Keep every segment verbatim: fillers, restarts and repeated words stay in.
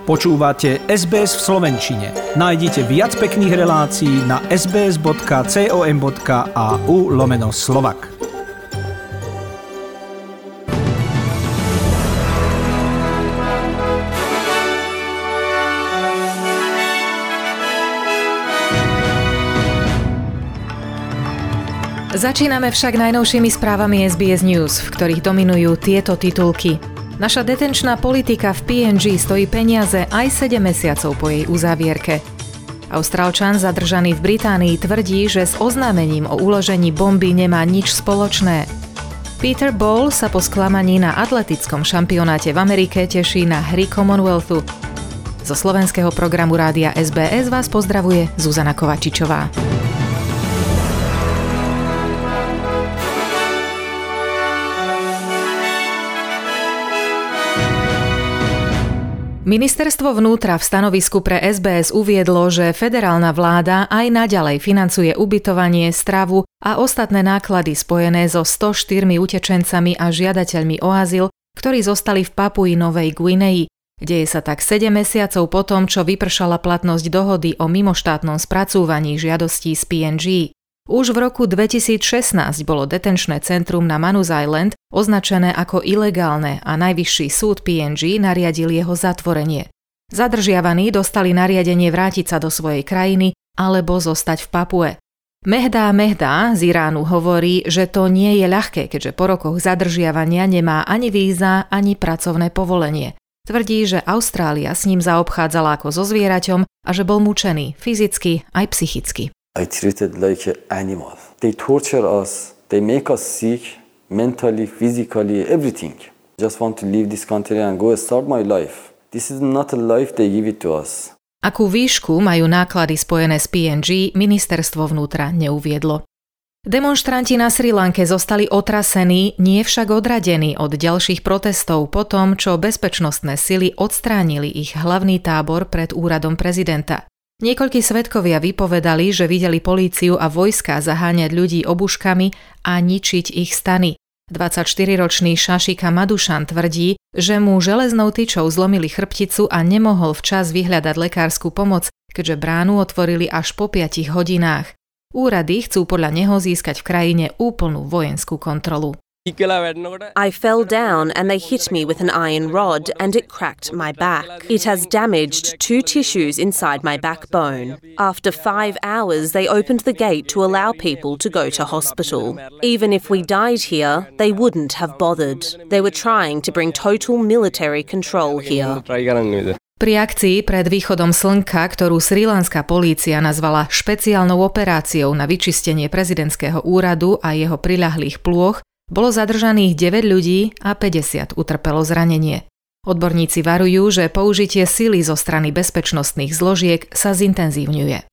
Počúvate es bé es v slovenčine. Nájdite viac pekných relácií na sbs.com.au lomeno Slovak. Začíname však najnovšími správami es bé es News, v ktorých dominujú tieto titulky. Naša detenčná politika v pé en gé stojí peniaze aj sedem mesiacov po jej uzávierke. Austrálčan zadržaný v Británii tvrdí, že s oznámením o uložení bomby nemá nič spoločné. Peter Ball sa po sklamaní na atletickom šampionáte v Amerike teší na hry Commonwealthu. Zo slovenského programu rádia es bé es vás pozdravuje Zuzana Kovačičová. Ministerstvo vnútra v stanovisku pre es bé es uviedlo, že federálna vláda aj naďalej financuje ubytovanie, stravu a ostatné náklady spojené so sto štyrmi utečencami a žiadateľmi o azyl, ktorí zostali v Papui Novej Guinei. Deje sa tak sedem mesiacov po tom, čo vypršala platnosť dohody o mimoštátnom spracúvaní žiadostí z pé en gé. Už v roku dvetisícšestnásť bolo detenčné centrum na Manus Island označené ako ilegálne a najvyšší súd pé en gé nariadil jeho zatvorenie. Zadržiavaní dostali nariadenie vrátiť sa do svojej krajiny alebo zostať v Papue. Mehda Mehda z Iránu hovorí, že to nie je ľahké, keďže po rokoch zadržiavania nemá ani víza, ani pracovné povolenie. Tvrdí, že Austrália s ním zaobchádzala ako so zvieraťom a že bol mučený fyzicky aj psychicky. I treated like an animal. They torture us, they make us sick, mentally, physically, everything. Just want to leave this country and go start my life. This is not a life they give it to us. Akú výšku majú náklady spojené s pé en gé, ministerstvo vnútra neuviedlo. Demonštranti na Srí Lanke zostali otrasení, nie však odradení od ďalších protestov po tom, čo bezpečnostné sily odstránili ich hlavný tábor pred úradom prezidenta. Niekoľkí svedkovia vypovedali, že videli políciu a vojska zaháňať ľudí obuškami a ničiť ich stany. dvadsaťštyriročný Šašika Madušan tvrdí, že mu železnou tyčou zlomili chrbticu a nemohol včas vyhľadať lekárskú pomoc, keďže bránu otvorili až po piatich hodinách. Úrady chcú podľa neho získať v krajine úplnú vojenskú kontrolu. I fell down and they hit me with an iron rod and it cracked my back. It has damaged two tissues inside my backbone. After five hours, they opened the gate to allow people to go to hospital. Even if we died here, they wouldn't have bothered. They were trying to bring total military control here. Pri akcii pred východom slnka, ktorú srilanská polícia nazvala špeciálnou operáciou na vyčistenie prezidentského úradu a jeho priľahlých plôch, bolo zadržaných deväť ľudí a päťdesiat utrpelo zranenie. Odborníci varujú, že použitie sily zo strany bezpečnostných zložiek sa zintenzívňuje.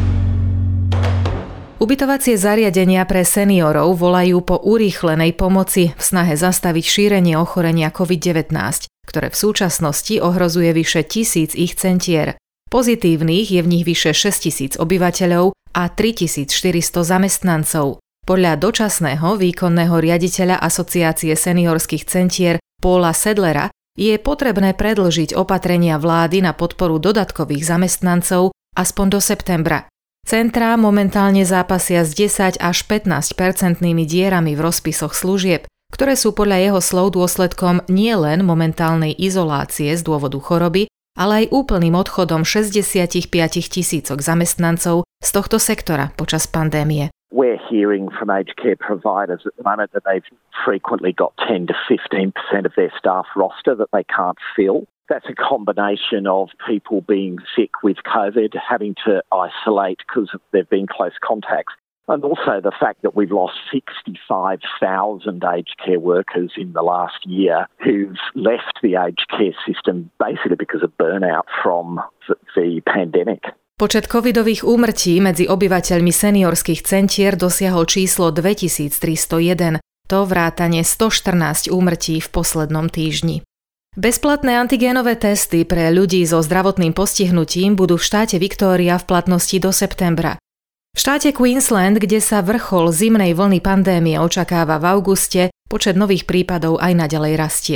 Ubytovacie zariadenia pre seniorov volajú po urýchlenej pomoci v snahe zastaviť šírenie ochorenia covid devätnásť, ktoré v súčasnosti ohrozuje vyše tisíc ich centier. Pozitívnych je v nich vyše šesťtisíc obyvateľov a tritisícštyristo zamestnancov. Podľa dočasného výkonného riaditeľa Asociácie seniorských centier Paula Sedlera je potrebné predĺžiť opatrenia vlády na podporu dodatkových zamestnancov aspoň do septembra. Centrá momentálne zápasia s desať až pätnásť percentnými dierami v rozpisoch služieb, ktoré sú podľa jeho slov dôsledkom nielen momentálnej izolácie z dôvodu choroby, ale aj úplným odchodom šesťdesiatpäť tisícok zamestnancov z tohto sektora počas pandémie. We're hearing from aged care providers at the moment that they've frequently got ten to fifteen percent of their staff roster that they can't fill. That's a combination of people being sick with COVID, having to isolate because they've been close contacts, and also the fact that we've lost sixty-five thousand aged care workers in the last year who've left the aged care system basically because of burnout from the pandemic. Počet covidových úmrtí medzi obyvateľmi seniorských centier dosiahol číslo dvetisíctristojeden, to vrátane stoštrnásť úmrtí v poslednom týždni. Bezplatné antigénové testy pre ľudí so zdravotným postihnutím budú v štáte Victoria v platnosti do septembra. V štáte Queensland, kde sa vrchol zimnej vlny pandémie očakáva v auguste, počet nových prípadov aj naďalej rastie.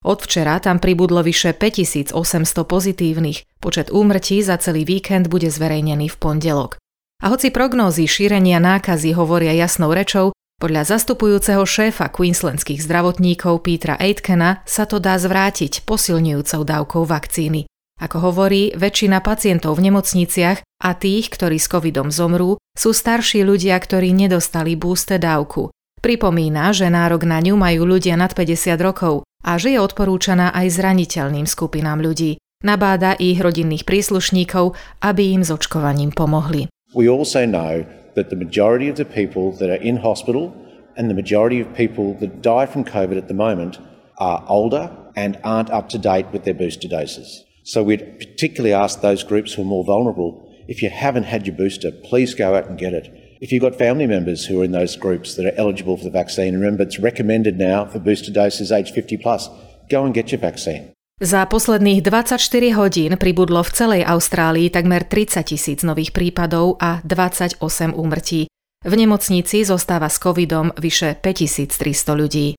Od včera tam pribudlo vyše päťtisícosemsto pozitívnych. Počet úmrtí za celý víkend bude zverejnený v pondelok. A hoci prognózy šírenia nákazy hovoria jasnou rečou, podľa zastupujúceho šéfa queenslandských zdravotníkov Petera Aitkena sa to dá zvrátiť posilňujúcou dávkou vakcíny. Ako hovorí, väčšina pacientov v nemocniciach a tých, ktorí s covidom zomrú, sú starší ľudia, ktorí nedostali booster dávku. Pripomína, že nárok na ňu majú ľudia nad päťdesiat rokov a že je odporúčaná aj zraniteľným skupinám ľudí. Nabáda ich rodinných príslušníkov, aby im s očkovaním pomohli. We also know that the majority of the people that are in hospital and the majority of people that die from COVID at the moment are older and aren't up to date with their booster doses. So we'd particularly ask those groups who are more vulnerable, if you haven't had your booster, please go out and get it. If you've got family members who are in those groups that are eligible for the vaccine, remember it's recommended now for booster doses age fifty plus, go and get your vaccine. Za posledných dvadsaťštyri hodín pribudlo v celej Austrálii takmer tridsať tisíc nových prípadov a dvadsaťosem úmrtí. V nemocnici zostáva s covidom vyše päťtisíctristo ľudí.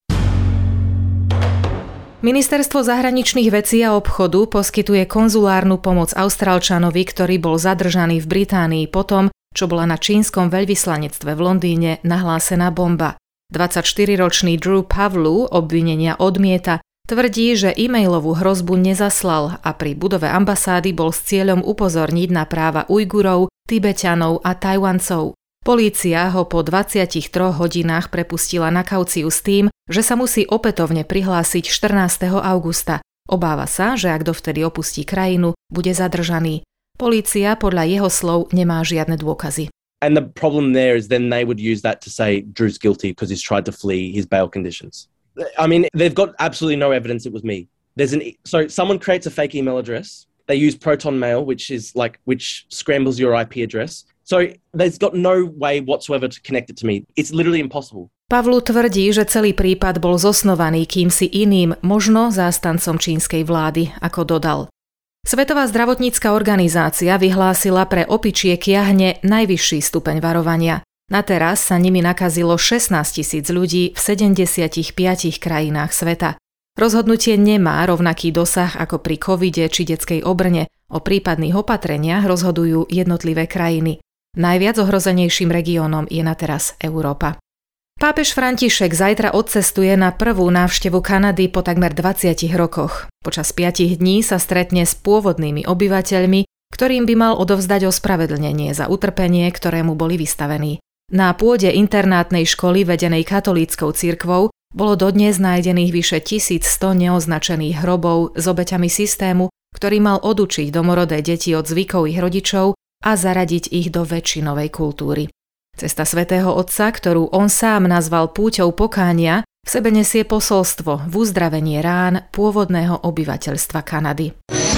Ministerstvo zahraničných vecí a obchodu poskytuje konzulárnu pomoc Austrálčanovi, ktorý bol zadržaný v Británii potom, čo bola na čínskom veľvyslanectve v Londýne nahlásená bomba. dvadsaťštyriročný Drew Pavlu obvinenia odmieta, tvrdí, že e-mailovú hrozbu nezaslal a pri budove ambasády bol s cieľom upozorniť na práva Ujgurov, Tibeťanov a Tajwancov. Polícia ho po dvadsiatich troch hodinách prepustila na kauciu s tým, že sa musí opätovne prihlásiť štrnásteho augusta. Obáva sa, že ak dovtedy opustí krajinu, bude zadržaný. Polícia podľa jeho slov nemá žiadne dôkazy. And the problem there is then they would use that to say Drew's guilty because he's tried to flee his bail conditions. I mean, they've got absolutely no evidence it was me. There's an so someone creates a fake email address. They use Proton Mail, which is like which scrambles your I P address. So there's got no way whatsoever to connect it to me. It's literally impossible. Pavlu tvrdí, že celý prípad bol zosnovaný kýmsi iným, možno zástancom čínskej vlády, ako dodal. Svetová zdravotnícka organizácia vyhlásila pre opičie kiahne najvyšší stupeň varovania. Na teraz sa nimi nakazilo šestnásť tisíc ľudí v sedemdesiatich piatich krajinách sveta. Rozhodnutie nemá rovnaký dosah ako pri covide či detskej obrne. O prípadných opatreniach rozhodujú jednotlivé krajiny. Najviac ohrozenejším regiónom je na teraz Európa. Pápež František zajtra odcestuje na prvú návštevu Kanady po takmer dvadsiatich rokoch. Počas piatich dní sa stretne s pôvodnými obyvateľmi, ktorým by mal odovzdať ospravedlnenie za utrpenie, ktorému boli vystavení. Na pôde internátnej školy vedenej katolíckou cirkvou bolo dodnes nájdených vyše tisícsto neoznačených hrobov s obeťami systému, ktorý mal odučiť domorodé deti od zvykov ich rodičov a zaradiť ich do väčšinovej kultúry. Cesta svätého Otca, ktorú on sám nazval púťou pokánia, v sebe nesie posolstvo v uzdravenie rán pôvodného obyvateľstva Kanady.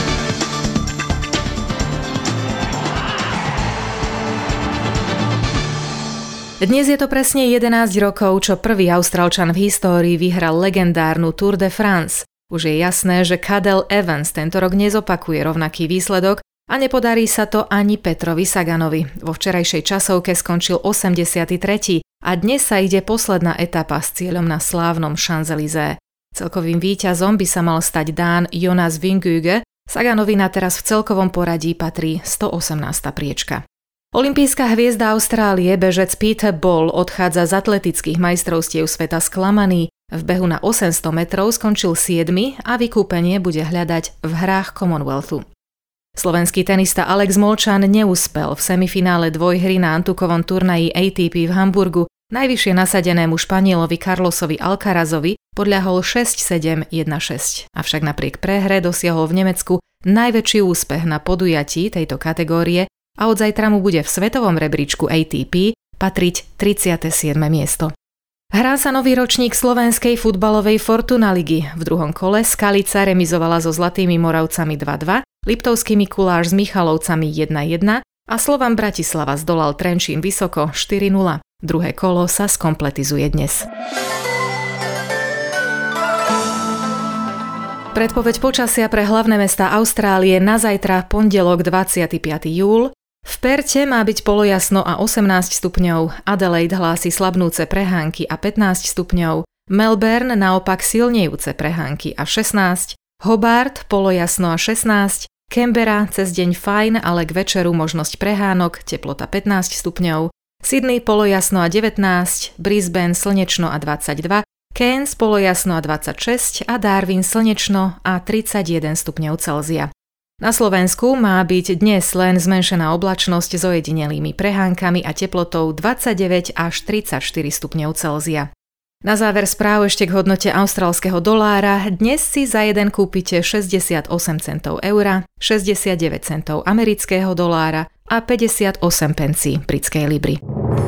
Dnes je to presne jedenásť rokov, čo prvý Austrálčan v histórii vyhral legendárnu Tour de France. Už je jasné, že Cadel Evans tento rok nezopakuje rovnaký výsledok a nepodarí sa to ani Petrovi Saganovi. Vo včerajšej časovke skončil osemdesiaty tretí a dnes sa ide posledná etapa s cieľom na slávnom Champs-Élysées. Celkovým víťazom by sa mal stať Dán Jonas Vingegaard. Saganovi na teraz v celkovom poradí patrí stoosemnásta priečka. Olympijská hviezda Austrálie bežec Peter Bol odchádza z atletických majstrovstiev sveta sklamaný. V behu na osemsto metrov skončil siedmy a vykúpenie bude hľadať v hrách Commonwealthu. Slovenský tenista Alex Molčan neúspel v semifinále dvojhry na antukovom turnaji á té pé v Hamburgu. Najvyššie nasadenému Španielovi Carlosovi Alcarazovi podľahol šesť sedem jeden šesť. Avšak napriek prehre dosiahol v Nemecku najväčší úspech na podujatí tejto kategórie a od zajtra mu bude v svetovom rebríčku á té pé patriť tridsiate siedme miesto. Hrá sa nový ročník slovenskej futbalovej Fortuna ligy. V druhom kole Skalica remizovala so Zlatými Moravcami dva dva, Liptovský Mikuláš s Michalovcami jedna jedna a Slovan Bratislava zdolal Trenčín Vysoko štyri nula. Druhé kolo sa skompletizuje dnes. Predpoveď počasia pre hlavné mestá Austrálie na zajtra pondelok dvadsiateho piateho júla. V Perte má byť polojasno a osemnásť stupňov, Adelaide hlási slabnúce prehánky a pätnásť stupňov, Melbourne naopak silnejúce prehánky a šestnásť, Hobart polojasno a šestnásť, Canberra cez deň fajn, ale k večeru možnosť prehánok, teplota pätnásť stupňov, Sydney polojasno a devätnásť, Brisbane slnečno a dvadsaťdva, Cairns polojasno a dvadsaťšesť a Darwin slnečno a tridsaťjeden stupňov Celzia. Na Slovensku má byť dnes len zmenšená oblačnosť s ojedinelými prehánkami a teplotou dvadsaťdeväť až tridsaťštyri stupňov Celzia. Na záver správ ešte k hodnote austrálskeho dolára. Dnes si za jeden kúpite šesťdesiatosem centov eura, šesťdesiatdeväť centov amerického dolára a päťdesiatosem pencí britskej libry.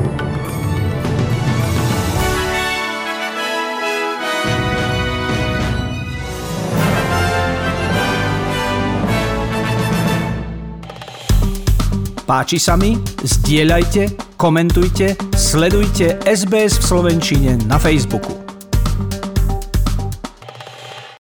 Páči sa mi? Zdieľajte, komentujte, sledujte es bé es v slovenčine na Facebooku.